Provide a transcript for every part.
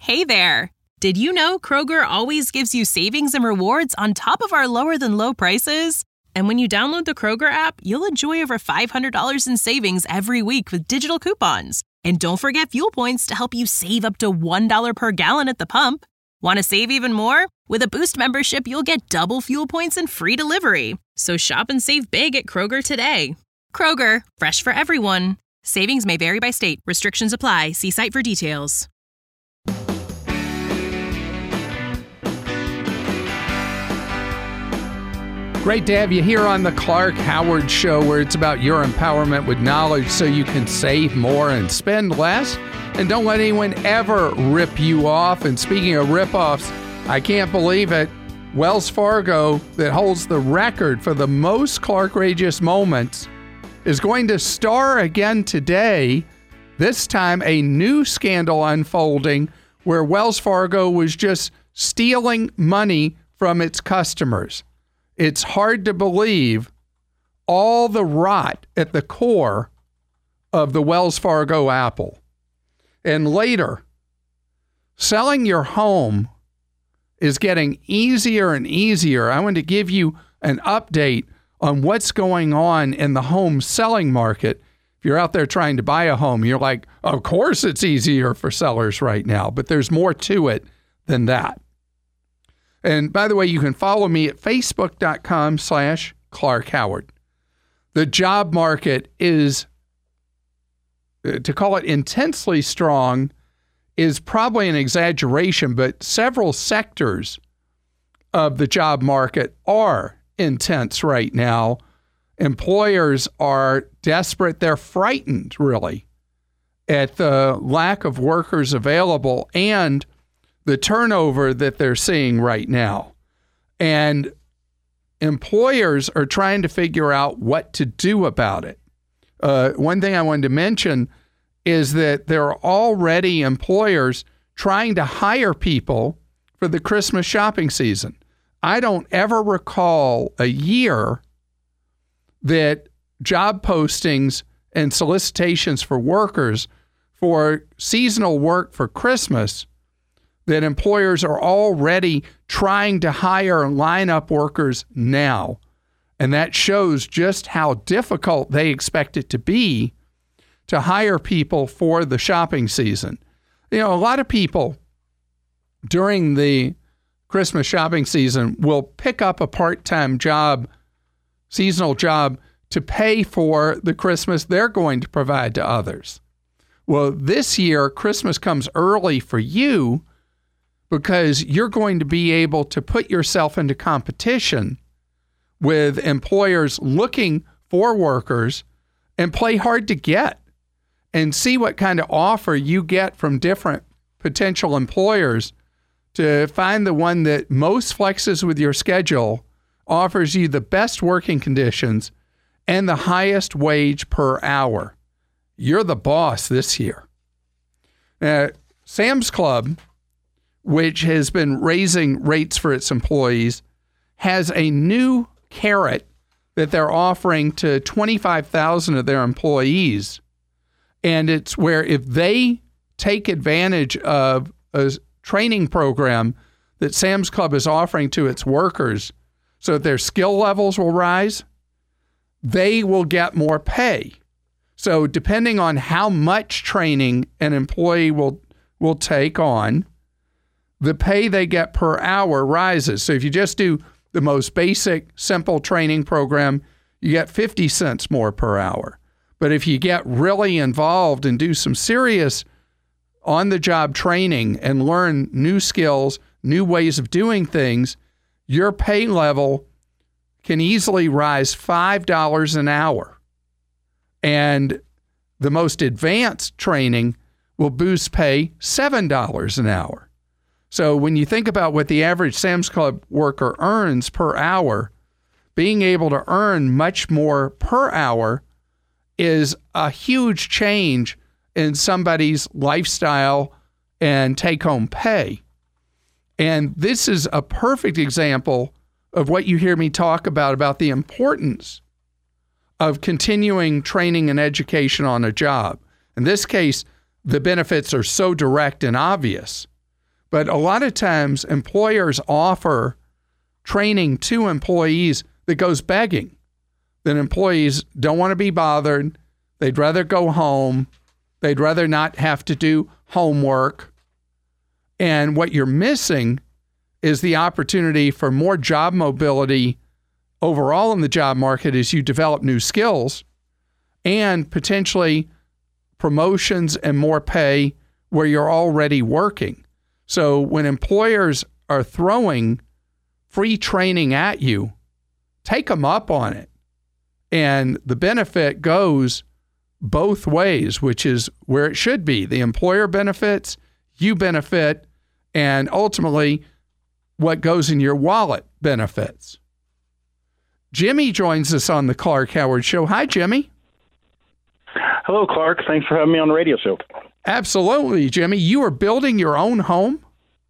Hey there! Did you know Kroger always gives you savings and rewards on top of our lower-than-low prices? And when you download the Kroger app, you'll enjoy over $500 in savings every week with digital coupons. And don't forget fuel points to help you save up to $1 per gallon at the pump. Want to save even more? With a Boost membership, you'll get double fuel points and free delivery. So shop and save big at Kroger today. Kroger, fresh for everyone. Savings may vary by state. Restrictions apply. See site for details. Great to have you here on the Clark Howard Show, where it's about your empowerment with knowledge so you can save more and spend less. And don't let anyone ever rip you off. And speaking of rip-offs, I can't believe it. Wells Fargo, that holds the record for the most Clark-rageous moments, is going to star again today. This time, a new scandal unfolding where Wells Fargo was just stealing money from its customers. It's hard to believe all the rot at the core of the Wells Fargo apple. And later, selling your home is getting easier and easier. I want to give you an update on what's going on in the home selling market. If you're out there trying to buy a home, you're like, of course it's easier for sellers right now, but there's more to it than that. And by the way, you can follow me at facebook.com/Clark Howard. The job market is, to call it intensely strong, is probably an exaggeration, but several sectors of the job market are intense right now. Employers are desperate. They're frightened, really, at the lack of workers available and the turnover that they're seeing right now. And employers are trying to figure out what to do about it. One thing I wanted to mention is that there are already employers trying to hire people for the Christmas shopping season. I don't ever recall a year that job postings and solicitations for workers for seasonal work for Christmas that employers are already trying to hire and line up workers now. And that shows just how difficult they expect it to be to hire people for the shopping season. You know, a lot of people during the Christmas shopping season will pick up a part-time job, seasonal job, to pay for the Christmas they're going to provide to others. Well, this year, Christmas comes early for you because you're going to be able to put yourself into competition with employers looking for workers and play hard to get and see what kind of offer you get from different potential employers to find the one that most flexes with your schedule, offers you the best working conditions, and the highest wage per hour. You're the boss this year. Sam's Club, which has been raising rates for its employees, has a new carrot that they're offering to 25,000 of their employees. And it's where if they take advantage of a training program that Sam's Club is offering to its workers so that their skill levels will rise, they will get more pay. So depending on how much training an employee will take on, the pay they get per hour rises. So if you just do the most basic, simple training program, you get 50 cents more per hour. But if you get really involved and do some serious on-the-job training and learn new skills, new ways of doing things, your pay level can easily rise $5 an hour. And the most advanced training will boost pay $7 an hour. So when you think about what the average Sam's Club worker earns per hour, being able to earn much more per hour is a huge change in somebody's lifestyle and take-home pay. And this is a perfect example of what you hear me talk about the importance of continuing training and education on a job. In this case, the benefits are so direct and obvious. But a lot of times employers offer training to employees that goes begging. Then employees don't want to be bothered. They'd rather go home. They'd rather not have to do homework. And what you're missing is the opportunity for more job mobility overall in the job market as you develop new skills and potentially promotions and more pay where you're already working. So when employers are throwing free training at you, take them up on it. And the benefit goes both ways, which is where it should be. The employer benefits, you benefit, and ultimately what goes in your wallet benefits. Jimmy joins us on the Clark Howard Show. Hi, Jimmy. Hello, Clark. Thanks for having me on the radio show. Absolutely, Jimmy. You are building your own home?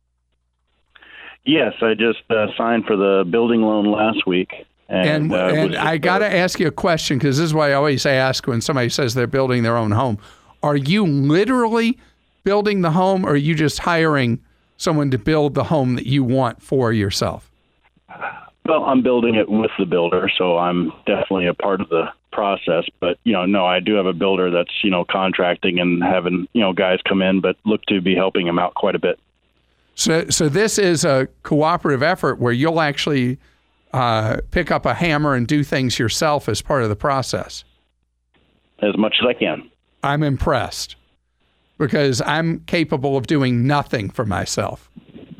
Yes, I just signed for the building loan last week. And I got to ask you a question, because this is what I always ask when somebody says they're building their own home. Are you literally building the home, or are you just hiring someone to build the home that you want for yourself? Well, I'm building it with the builder, so I'm definitely a part of the process. But, no, I do have a builder that's, contracting and having, guys come in, but look to be helping him out quite a bit. So this is a cooperative effort where you'll actually pick up a hammer and do things yourself as part of the process. As much as I can. I'm impressed because I'm capable of doing nothing for myself.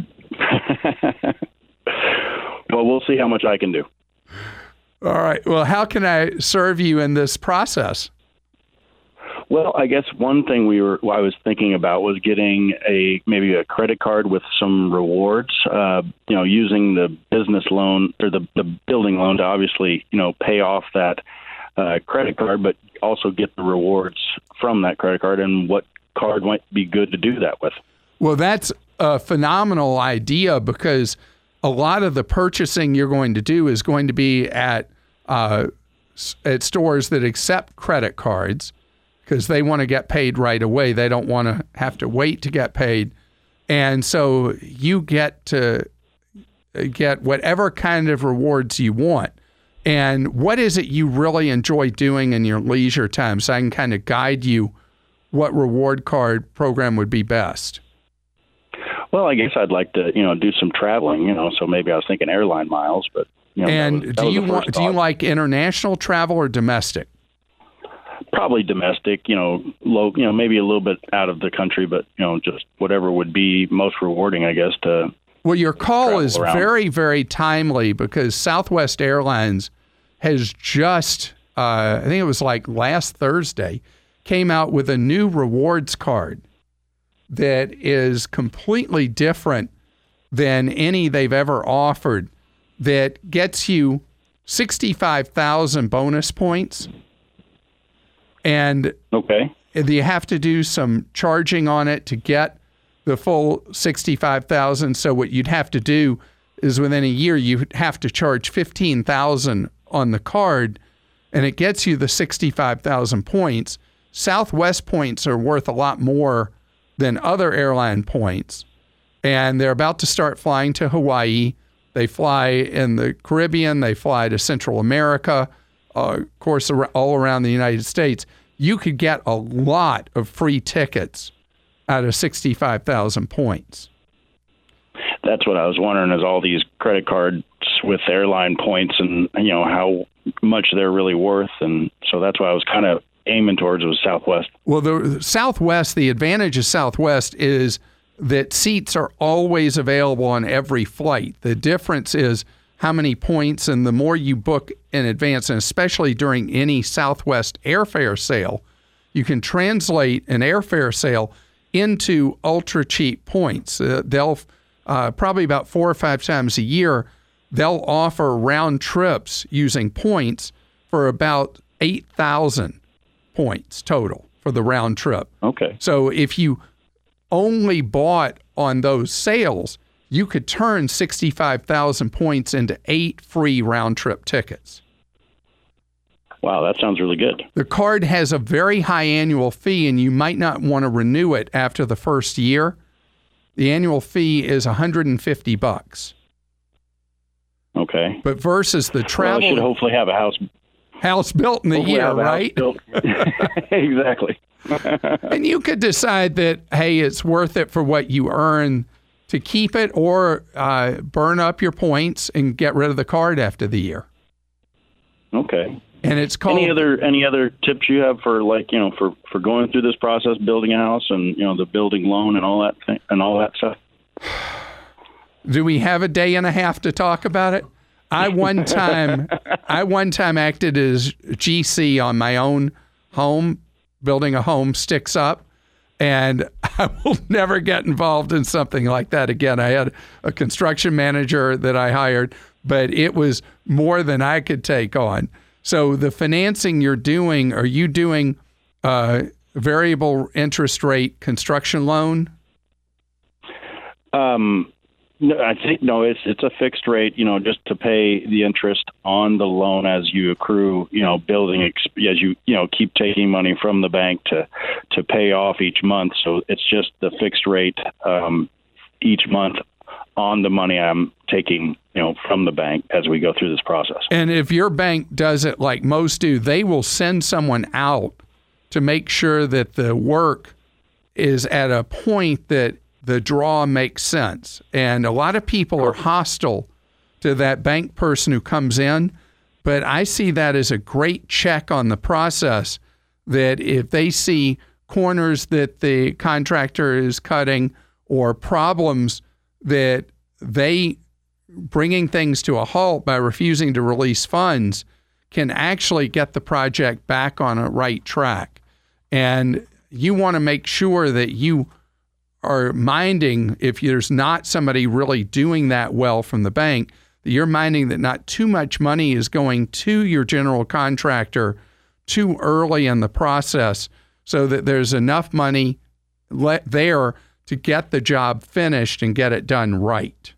Well, we'll see how much I can do. All right. Well, how can I serve you in this process? Well, I guess one thing I was thinking about was getting maybe a credit card with some rewards. Using the business loan or the building loan to obviously pay off that credit card, but also get the rewards from that credit card. And what card might be good to do that with? Well, that's a phenomenal idea, because a lot of the purchasing you're going to do is going to be at stores that accept credit cards, because they want to get paid right away. They don't want to have to wait to get paid. And so you get to get whatever kind of rewards you want. And what is it you really enjoy doing in your leisure time, so I can kind of guide you what reward card program would be best? Well, I guess I'd like to, do some traveling, so maybe I was thinking airline miles, but And do you like international travel or domestic? Probably domestic, low, maybe a little bit out of the country, but just whatever would be most rewarding, I guess. Well, your call is very, very timely, because Southwest Airlines has just, I think it was like last Thursday, came out with a new rewards card that is completely different than any they've ever offered, that gets you 65,000 bonus points. And okay, you have to do some charging on it to get the full 65,000. So what you'd have to do is within a year, you'd have to charge 15,000 on the card, and it gets you the 65,000 points. Southwest points are worth a lot more than other airline points. And they're about to start flying to Hawaii. They fly in the Caribbean. They fly to Central America. Of course, all around the United States. You could get a lot of free tickets out of 65,000 points. That's what I was wondering, is all these credit cards with airline points and, how much they're really worth. And so that's what I was kind of aiming towards, was Southwest. Well, the Southwest, the advantage of Southwest is that seats are always available on every flight. The difference is how many points, and the more you book in advance, and especially during any Southwest airfare sale, you can translate an airfare sale into ultra cheap points. They'll probably about 4 or 5 times a year, they'll offer round trips using points for about 8,000 points total for the round trip. Okay. So if you only bought on those sales, you could turn 65,000 points into 8 free round-trip tickets. Wow, that sounds really good. The card has a very high annual fee, and you might not want to renew it after the first year. the annual fee is $150. Okay. But versus the travel, I should hopefully have a house built in the year, right? Exactly. And you could decide that, hey, it's worth it for what you earn to keep it, or burn up your points and get rid of the card after the year. Okay. And it's called. Any other tips you have for for going through this process, building a house, and the building loan and all that stuff? Do we have a day and a half to talk about it? I one time acted as GC on my own home, building a home, sticks up, and I will never get involved in something like that again. I had a construction manager that I hired, but it was more than I could take on. So the financing you're doing, are you doing variable interest rate construction loan? No, I think it's a fixed rate, just to pay the interest on the loan as you accrue, building as you keep taking money from the bank to pay off each month. So it's just the fixed rate each month on the money I'm taking, from the bank as we go through this process. And if your bank does it like most do, they will send someone out to make sure that the work is at a point that the draw makes sense. And a lot of people are hostile to that bank person who comes in, but I see that as a great check on the process, that if they see corners that the contractor is cutting or problems that they bringing things to a halt by refusing to release funds can actually get the project back on a right track. And you want to make sure that you are minding, if there's not somebody really doing that well from the bank, that you're minding that not too much money is going to your general contractor too early in the process, so that there's enough money there to get the job finished and get it done right.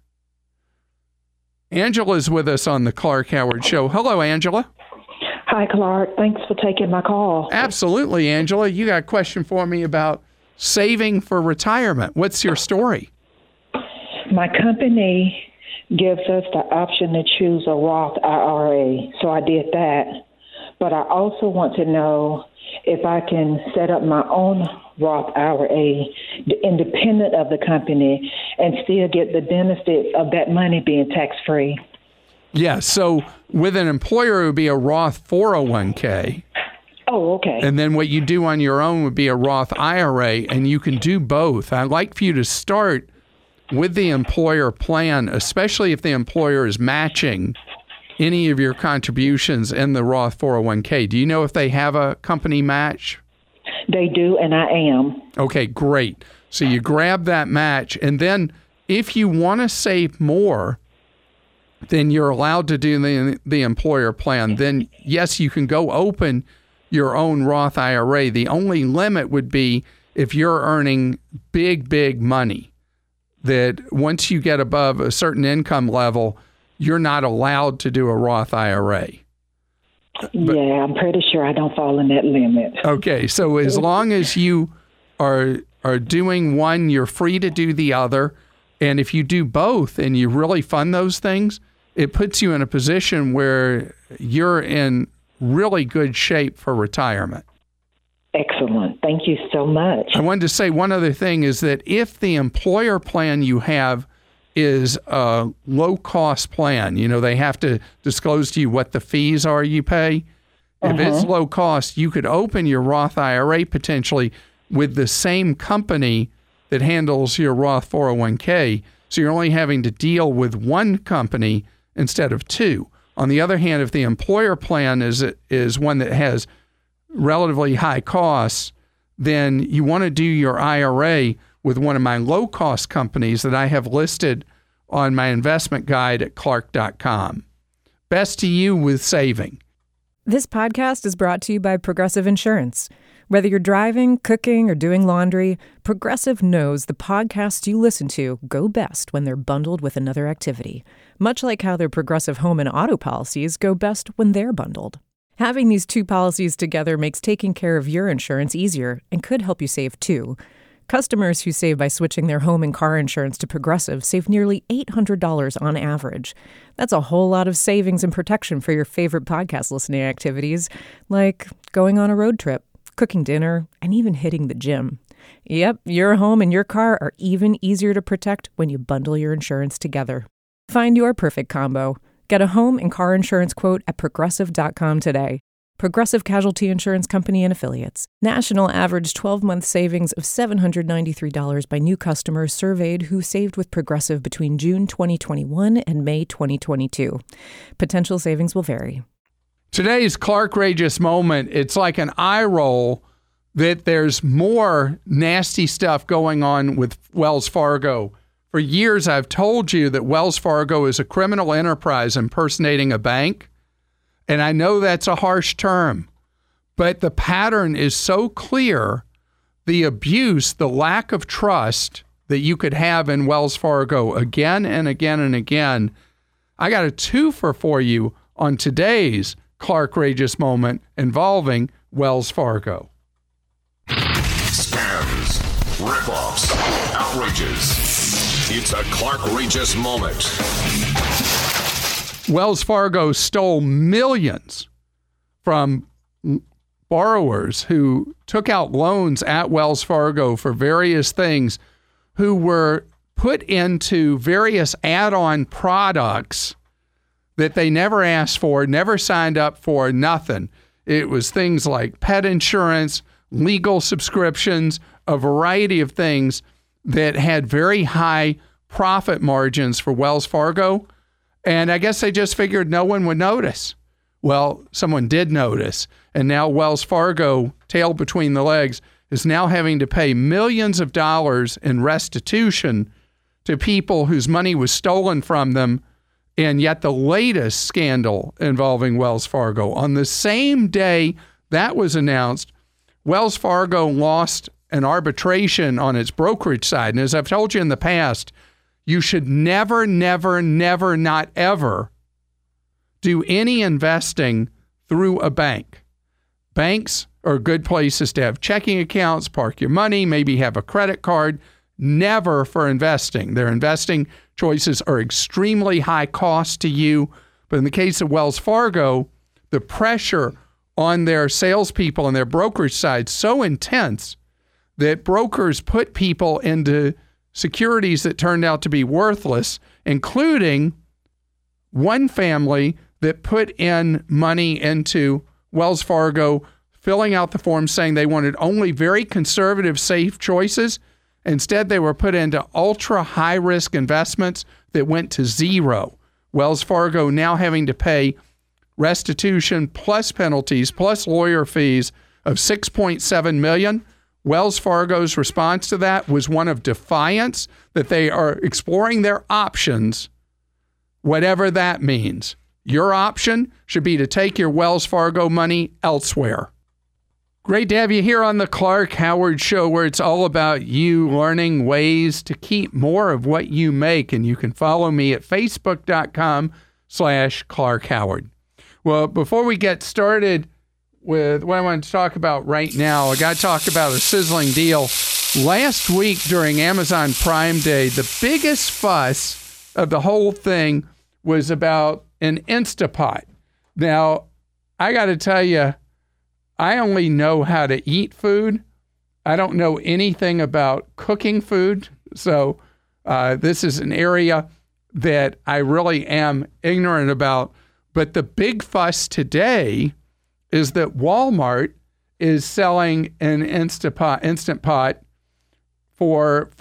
Angela's with us on the Clark Howard Show. Hello, Angela. Hi, Clark. Thanks for taking my call. Absolutely, Angela. You got a question for me about saving for retirement. What's your story? My company gives us the option to choose a Roth IRA, so I did that. But I also want to know if I can set up my own Roth IRA independent of the company and still get the benefits of that money being tax-free. Yeah, so with an employer, it would be a Roth 401k. Oh, okay. And then what you do on your own would be a Roth IRA, and you can do both. I'd like for you to start with the employer plan, especially if the employer is matching any of your contributions in the Roth 401k. Do you know if they have a company match? They do, and I am. Okay, great. So you grab that match, and then if you want to save more, then you're allowed to do the employer plan. Then, yes, you can go open your own Roth IRA. The only limit would be if you're earning big money, that once you get above a certain income level, you're not allowed to do a Roth IRA. Yeah, I'm pretty sure I don't fall in that limit. Okay, so as long as you are doing one, you're free to do the other. And if you do both and you really fund those things, it puts you in a position where you're in really good shape for retirement. Excellent. Thank you so much. I wanted to say one other thing is that if the employer plan you have is a low-cost plan, they have to disclose to you what the fees are you pay. If it's low cost, you could open your Roth IRA potentially with the same company that handles your Roth 401k. So you're only having to deal with one company instead of two. On the other hand, if the employer plan is one that has relatively high costs, then you want to do your IRA with one of my low-cost companies that I have listed on my investment guide at clark.com. Best to you with saving. This podcast is brought to you by Progressive Insurance. Whether you're driving, cooking, or doing laundry, Progressive knows the podcasts you listen to go best when they're bundled with another activity, much like how their Progressive home and auto policies go best when they're bundled. Having these two policies together makes taking care of your insurance easier and could help you save too. Customers who save by switching their home and car insurance to Progressive save nearly $800 on average. That's a whole lot of savings and protection for your favorite podcast listening activities, like going on a road trip, cooking dinner, and even hitting the gym. Yep, your home and your car are even easier to protect when you bundle your insurance together. Find your perfect combo. Get a home and car insurance quote at Progressive.com today. Progressive Casualty Insurance Company and Affiliates. National average 12-month savings of $793 by new customers surveyed who saved with Progressive between June 2021 and May 2022. Potential savings will vary. Today's Clark-rageous moment, it's like an eye roll that there's more nasty stuff going on with Wells Fargo. For years, I've told you that Wells Fargo is a criminal enterprise impersonating a bank. And I know that's a harsh term, but the pattern is so clear. The abuse, the lack of trust that you could have in Wells Fargo again and again and again. I got a twofer for you on today's Clark-rageous moment involving Wells Fargo. Scams, ripoffs, outrages. It's a Clark-rageous moment. Wells Fargo stole millions from borrowers who took out loans at Wells Fargo for various things, who were put into various add-on products that they never asked for, never signed up for, nothing. It was things like pet insurance, legal subscriptions, a variety of things that had very high profit margins for Wells Fargo. And I guess they just figured no one would notice. Well, someone did notice. And now Wells Fargo, tail between the legs, is now having to pay millions of dollars in restitution to people whose money was stolen from them. And yet the latest scandal involving Wells Fargo, on the same day that was announced, Wells Fargo lost an arbitration on its brokerage side. And as I've told you in the past, you should never, not ever do any investing through a bank. Banks are good places to have checking accounts, park your money, maybe have a credit card. Never for investing. Their investing choices are extremely high cost to you. But in the case of Wells Fargo, the pressure on their salespeople and their brokerage side so intense that brokers put people into securities that turned out to be worthless, including one family that put in money into Wells Fargo, filling out the form saying they wanted only very conservative, safe choices. Instead, they were put into ultra high-risk investments that went to zero. Wells Fargo now having to pay restitution plus penalties plus lawyer fees of $6.7 million. Wells Fargo's response to that was one of defiance, that they are exploring their options, whatever that means. Your option should be to take your Wells Fargo money elsewhere. Great to have you here on the Clark Howard Show, where it's all about you learning ways to keep more of what you make. And you can follow me at facebook.com/Clark Howard. Well, before we get started with what I want to talk about right now, I got to talk about a sizzling deal. Last week during Amazon Prime Day, the biggest fuss of the whole thing was about an Instapot. Now, I got to tell you, I only know how to eat food. I don't know anything about cooking food. So this is an area that I really am ignorant about. But the big fuss today is that Walmart is selling an Instant Pot for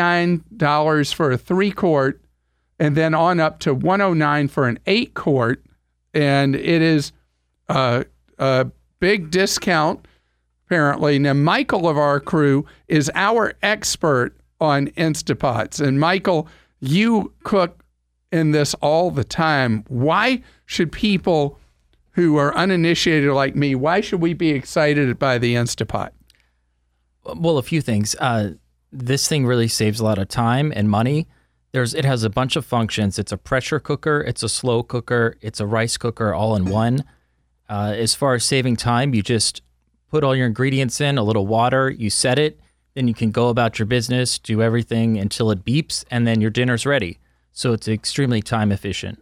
$49 for a 3-quart, and then on up to $109 for an 8-quart. And it is a big discount, apparently. Now, Michael of our crew is our expert on Instapots. And Michael, you cook in this all the time. Why should people who are uninitiated like me, why should we be excited by the Instapot? Well, a few things. This thing really saves a lot of time and money. It has a bunch of functions. It's a pressure cooker, it's a slow cooker, it's a rice cooker all in one. As far as saving time, you just put all your ingredients in, a little water, you set it, then you can go about your business, do everything until it beeps, and then your dinner's ready. So it's extremely time efficient.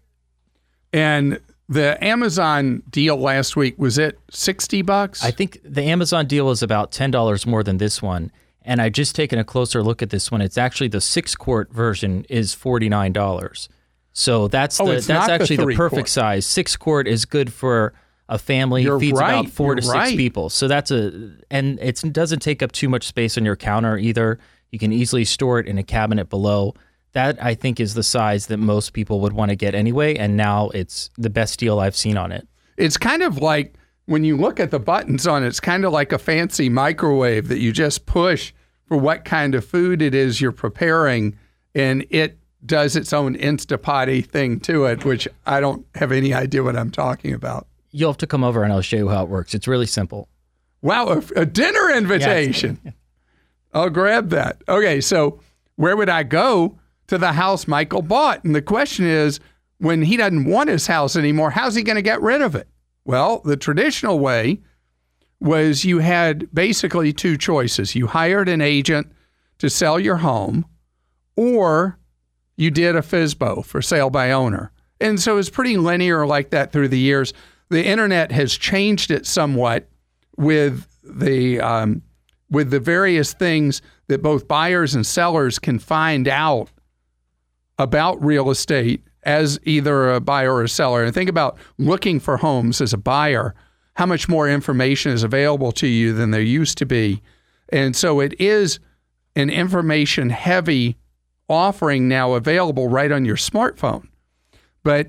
And the Amazon deal last week, was it $60? I think the Amazon deal is about $10 more than this one. And I've just taken a closer look at this one. It's actually the 6-quart version is $49. So that's actually the perfect size. 6-quart is good for a family. Feeds about 4 to 6 people. So and it doesn't take up too much space on your counter either. You can easily store it in a cabinet below. That, I think, is the size that most people would want to get anyway, and now it's the best deal I've seen on it. It's kind of like, when you look at the buttons on it, it's kind of like a fancy microwave that you just push for what kind of food it is you're preparing, and it does its own Instapot-y thing to it, which I don't have any idea what I'm talking about. You'll have to come over and I'll show you how it works. It's really simple. Wow, a dinner invitation. Yeah. I'll grab that. Okay, so where would I go? To the house Michael bought. And the question is, when he doesn't want his house anymore, how's he going to get rid of it? Well, the traditional way was you had basically 2 choices. You hired an agent to sell your home, or you did a FSBO, for sale by owner. And so it's pretty linear like that through the years. The internet has changed it somewhat with the various things that both buyers and sellers can find out about real estate as either a buyer or a seller. And think about looking for homes as a buyer, how much more information is available to you than there used to be. And so it is an information-heavy offering now available right on your smartphone. But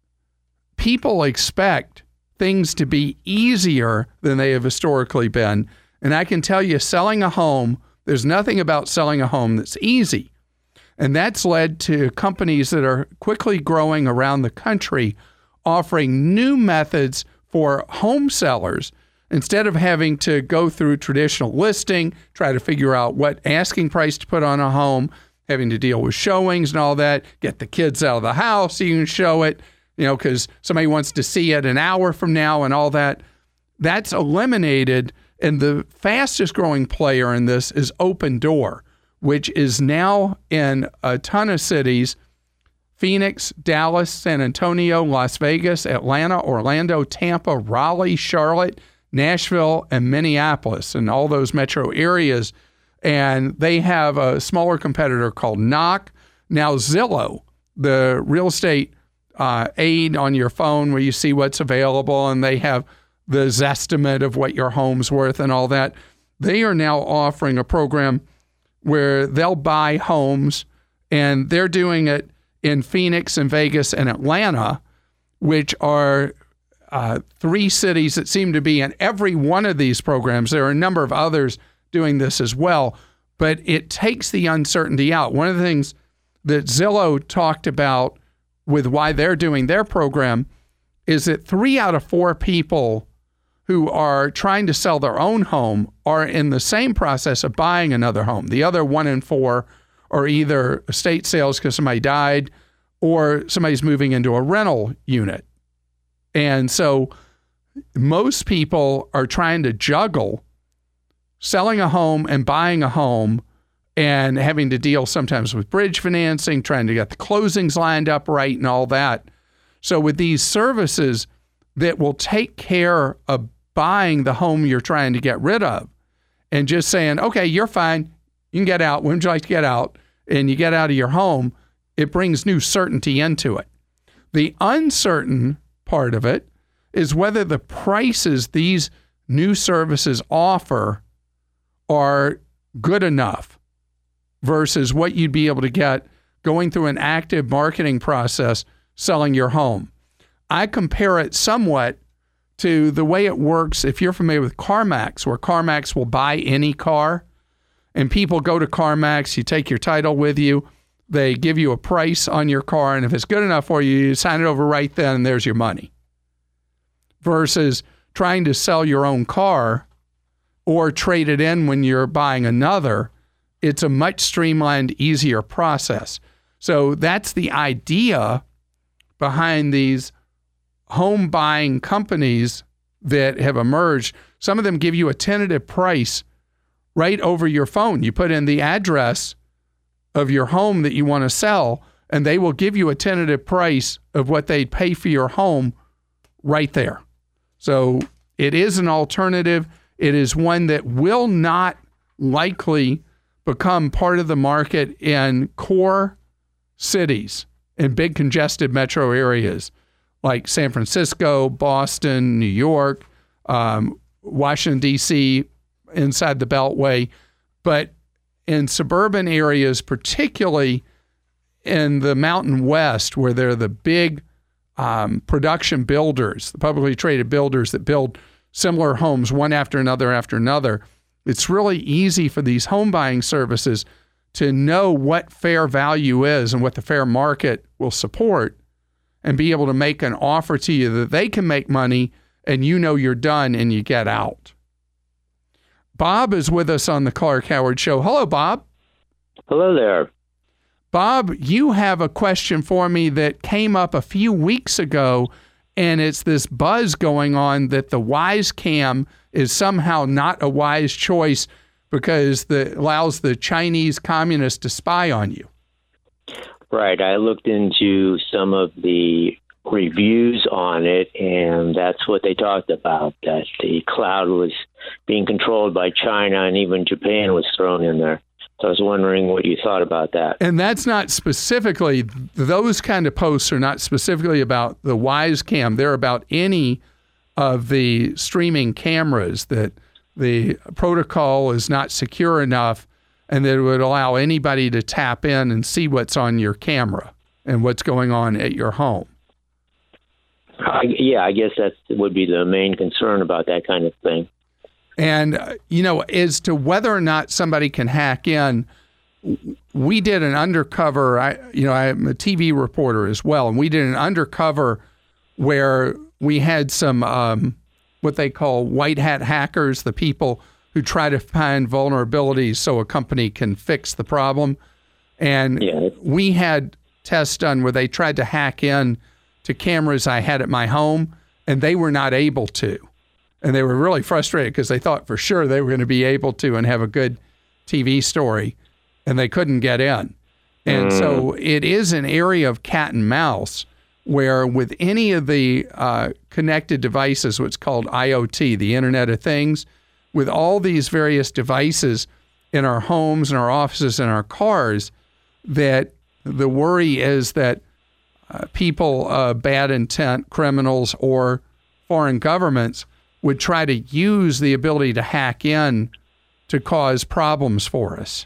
people expect things to be easier than they have historically been. And I can tell you, selling a home, there's nothing about selling a home that's easy. And that's led to companies that are quickly growing around the country offering new methods for home sellers. Instead of having to go through traditional listing, try to figure out what asking price to put on a home, having to deal with showings and all that, get the kids out of the house so you can show it, because somebody wants to see it an hour from now and all that. That's eliminated. And the fastest growing player in this is Opendoor, which is now in a ton of cities: Phoenix, Dallas, San Antonio, Las Vegas, Atlanta, Orlando, Tampa, Raleigh, Charlotte, Nashville, and Minneapolis, and all those metro areas. And they have a smaller competitor called Knock. Now Zillow, the real estate aid on your phone where you see what's available, and they have the Zestimate of what your home's worth and all that. They are now offering a program where they'll buy homes, and they're doing it in Phoenix and Vegas and Atlanta, which are 3 cities that seem to be in every one of these programs. There are a number of others doing this as well, but it takes the uncertainty out. One of the things that Zillow talked about with why they're doing their program is that 3 out of 4 people who are trying to sell their own home are in the same process of buying another home. The other 1 in 4 are either estate sales because somebody died, or somebody's moving into a rental unit. And so most people are trying to juggle selling a home and buying a home, and having to deal sometimes with bridge financing, trying to get the closings lined up right and all that. So with these services that will take care of buying the home you're trying to get rid of, and just saying, okay, you're fine, you can get out, when would you like to get out? And you get out of your home, it brings new certainty into it. The uncertain part of it is whether the prices these new services offer are good enough versus what you'd be able to get going through an active marketing process selling your home. I compare it somewhat to the way it works if you're familiar with CarMax, where CarMax will buy any car, and people go to CarMax, you take your title with you, they give you a price on your car, and if it's good enough for you, you sign it over right then, and there's your money. Versus trying to sell your own car or trade it in when you're buying another, it's a much streamlined, easier process. So that's the idea behind these home buying companies that have emerged. Some of them give you a tentative price right over your phone. You put in the address of your home that you want to sell, and they will give you a tentative price of what they'd pay for your home right there. So it is an alternative. It is one that will not likely become part of the market in core cities, in big congested metro areas like San Francisco, Boston, New York, Washington, D.C., inside the Beltway. But in suburban areas, particularly in the Mountain West, where they're the big production builders, the publicly traded builders that build similar homes one after another, it's really easy for these home buying services to know what fair value is and what the fair market will support, and be able to make an offer to you that they can make money and you know you're done and you get out. Bob is with us on the Clark Howard Show. Hello, Bob. Hello there. Bob, you have a question for me that came up a few weeks ago, and it's this buzz going on that the Wyze Cam is somehow not a wise choice because it allows the Chinese communists to spy on you. Right. I looked into some of the reviews on it, and that's what they talked about, that the cloud was being controlled by China, and even Japan was thrown in there. So I was wondering what you thought about that. And that's not specifically, those kind of posts are not specifically about the Wyze Cam. They're about any of the streaming cameras, that the protocol is not secure enough and that it would allow anybody to tap in and see what's on your camera and what's going on at your home. I guess that would be the main concern about that kind of thing. And, as to whether or not somebody can hack in, we did an undercover, I'm a TV reporter as well, and we did an undercover where we had some what they call white hat hackers, the people who try to find vulnerabilities so a company can fix the problem. And we had tests done where they tried to hack in to cameras I had at my home, and they were not able to. And they were really frustrated because they thought for sure they were going to be able to and have a good TV story, and they couldn't get in. And so it is an area of cat and mouse where with any of the connected devices, what's called IoT, the Internet of Things, with all these various devices in our homes and our offices and our cars, that the worry is that people, bad intent, criminals, or foreign governments would try to use the ability to hack in to cause problems for us.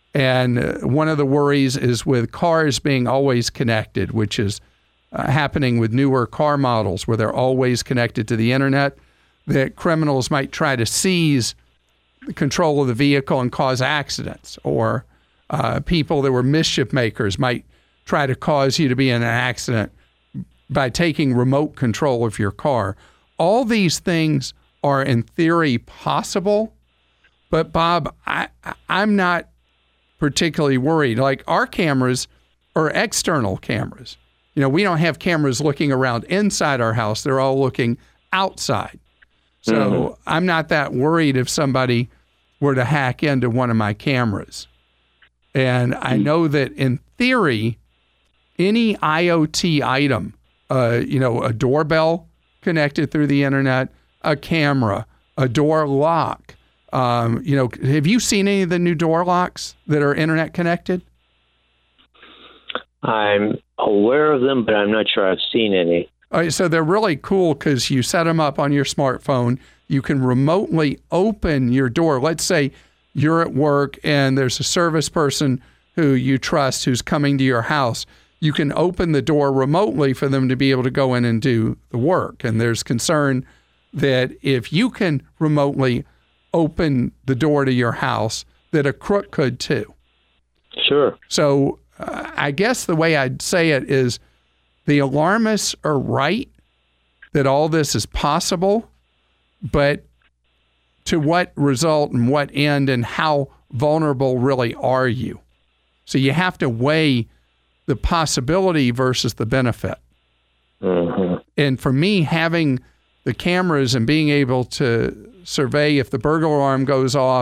And one of the worries is with cars being always connected, which is happening with newer car models where they're always connected to the internet, that criminals might try to seize control of the vehicle and cause accidents, or people that were mischief makers might try to cause you to be in an accident by taking remote control of your car. All these things are in theory possible, but Bob, I'm not particularly worried. Like, our cameras are external cameras. We don't have cameras looking around inside our house. They're all looking outside. So I'm not that worried if somebody were to hack into one of my cameras. And I know that in theory, any IoT item, a doorbell connected through the internet, a camera, a door lock. Have you seen any of the new door locks that are internet connected? I'm aware of them, but I'm not sure I've seen any. All right, so they're really cool because you set them up on your smartphone. You can remotely open your door. Let's say you're at work and there's a service person who you trust who's coming to your house. You can open the door remotely for them to be able to go in and do the work. And there's concern that if you can remotely open the door to your house, that a crook could too. Sure. So I guess the way I'd say it is the alarmists are right that all this is possible, but to what result and what end and how vulnerable really are you? So you have to weigh the possibility versus the benefit. And for me, having the cameras and being able to survey if the burglar alarm goes off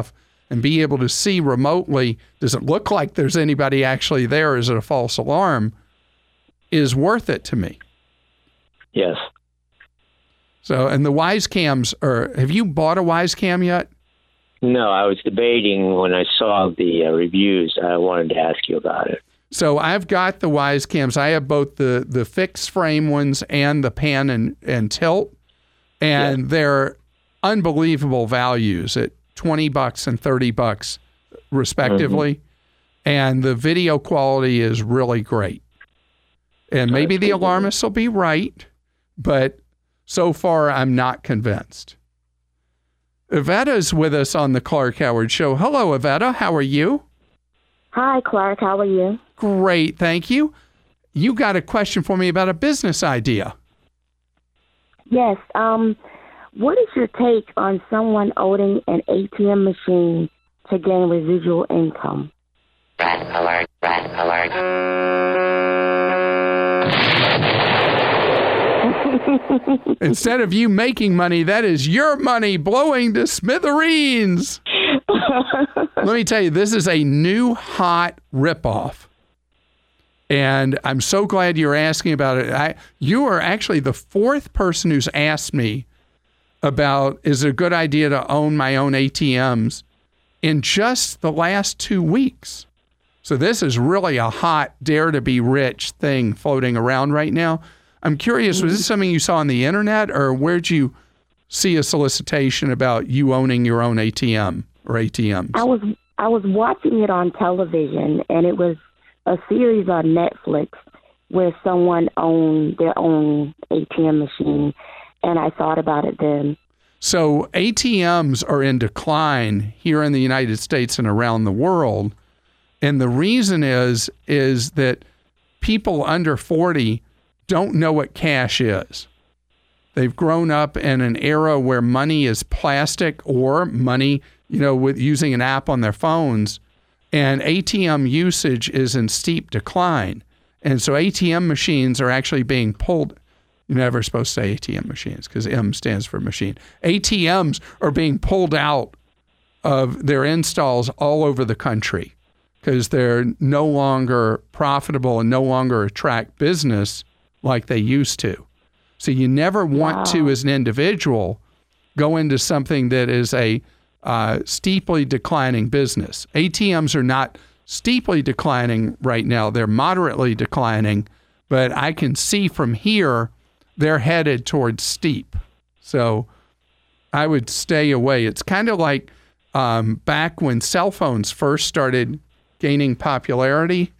and be able to see remotely, does it look like there's anybody actually there? Is it a false alarm? Is worth it to me. Yes. So, and the WiseCams have you bought a WiseCam yet? No, I was debating when I saw the reviews. I wanted to ask you about it. So I've got the WiseCams. I have both the fixed frame ones and the pan and tilt, and they're unbelievable values at $20 and $30 respectively. Mm-hmm. And the video quality is really great. And maybe the alarmists will be right, but so far I'm not convinced. Ivetta's with us on the Clark Howard Show. Hello, Ivetta. How are you? Hi, Clark. How are you? Great, thank you. You got a question for me about a business idea. Yes. What is your take on someone owning an ATM machine to gain residual income? Rat alert, rat alert. Instead of you making money, that is your money blowing to smithereens. Let me tell you, this is a new hot ripoff. And I'm so glad you're asking about it. You are actually the fourth person who's asked me about, is it a good idea to own my own ATMs in just the last 2 weeks. So this is really a hot dare to be rich thing floating around right now. I'm curious, was this something you saw on the internet, or where'd you see a solicitation about you owning your own ATM or ATMs? I was watching it on television, and it was a series on Netflix where someone owned their own ATM machine, and I thought about it then. So ATMs are in decline here in the United States and around the world, and the reason is that people under 40 don't know what cash is. They've grown up in an era where money is plastic or money, with using an app on their phones, and ATM usage is in steep decline. And so ATM machines are actually being pulled. You're never supposed to say ATM machines because M stands for machine. ATMs are being pulled out of their installs all over the country because they're no longer profitable and no longer attract business like they used to. So you never want to, as an individual, go into something that is a steeply declining business. ATMs are not steeply declining right now. They're moderately declining, but I can see from here they're headed towards steep. So I would stay away. It's kind of like back when cell phones first started gaining popularity,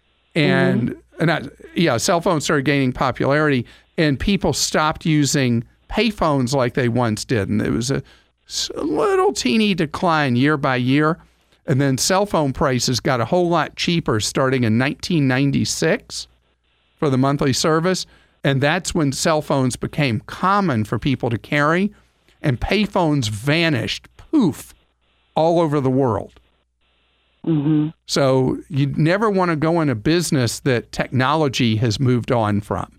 and cell phones started gaining popularity, and people stopped using payphones like they once did. And it was a little teeny decline year by year. And then cell phone prices got a whole lot cheaper starting in 1996 for the monthly service. And that's when cell phones became common for people to carry. And payphones vanished, poof, all over the world. Mm-hmm. So you never want to go in a business that technology has moved on from.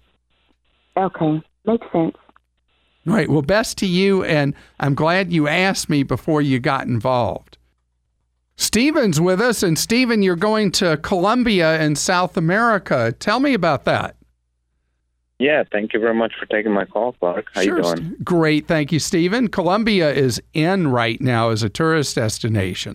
Okay, makes sense. All right, well, best to you, and I'm glad you asked me before you got involved. Stephen's with us, and Stephen, you're going to Colombia in South America. Tell me about that. Yeah, thank you very much for taking my call, Clark. How you doing? Great, thank you, Stephen. Colombia is in right now as a tourist destination.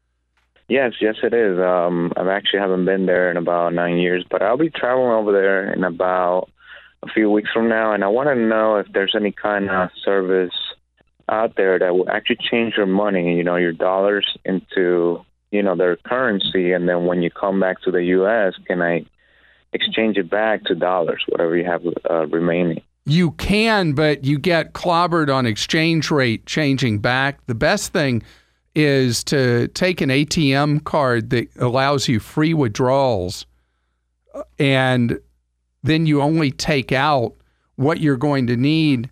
Yes, it is. I've actually haven't been there in about 9 years, but I'll be traveling over there in about a few weeks from now, and I want to know if there's any kind of service out there that will actually change your money, your dollars into, their currency, and then when you come back to the U.S., can I exchange it back to dollars, whatever you have remaining? You can, but you get clobbered on exchange rate changing back. The best thing is to take an ATM card that allows you free withdrawals, and then you only take out what you're going to need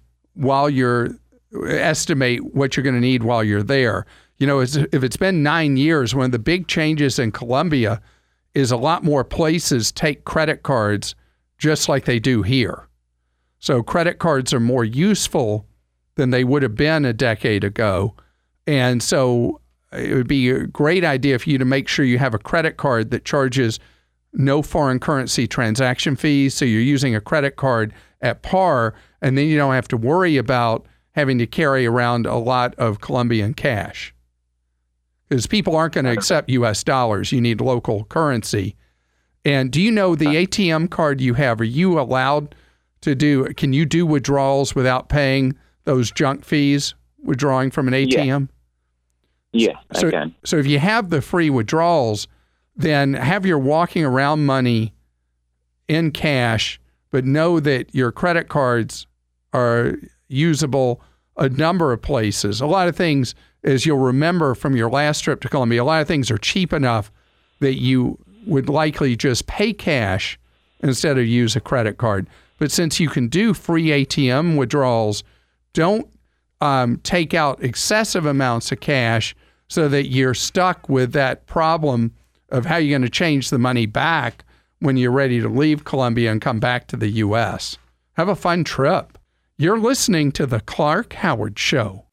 estimate what you're going to need while you're there. If it's been 9 years, one of the big changes in Colombia is a lot more places take credit cards just like they do here. So credit cards are more useful than they would have been a decade ago. And so it would be a great idea for you to make sure you have a credit card that charges no foreign currency transaction fees. So you're using a credit card at par, and then you don't have to worry about having to carry around a lot of Colombian cash. Because people aren't going to accept U.S. dollars. You need local currency. And do you know the ATM card you have, are you allowed to can you do withdrawals without paying those junk fees, withdrawing from an ATM? Yeah, I can. So if you have the free withdrawals, then have your walking around money in cash, but know that your credit cards are usable a number of places. A lot of things, as you'll remember from your last trip to Colombia, a lot of things are cheap enough that you would likely just pay cash instead of use a credit card. But since you can do free ATM withdrawals, don't take out excessive amounts of cash so that you're stuck with that problem of how you're going to change the money back when you're ready to leave Colombia and come back to the U.S. Have a fun trip. You're listening to The Clark Howard Show.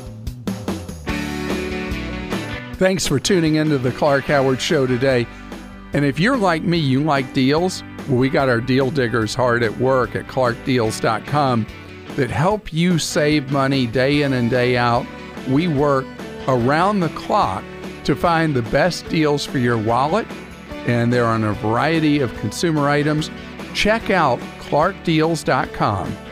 Thanks for tuning into The Clark Howard Show today. And if you're like me, you like deals, well, we got our deal diggers hard at work at clarkdeals.com that help you save money day in and day out. We work around the clock to find the best deals for your wallet, and they're on a variety of consumer items. Check out clarkdeals.com.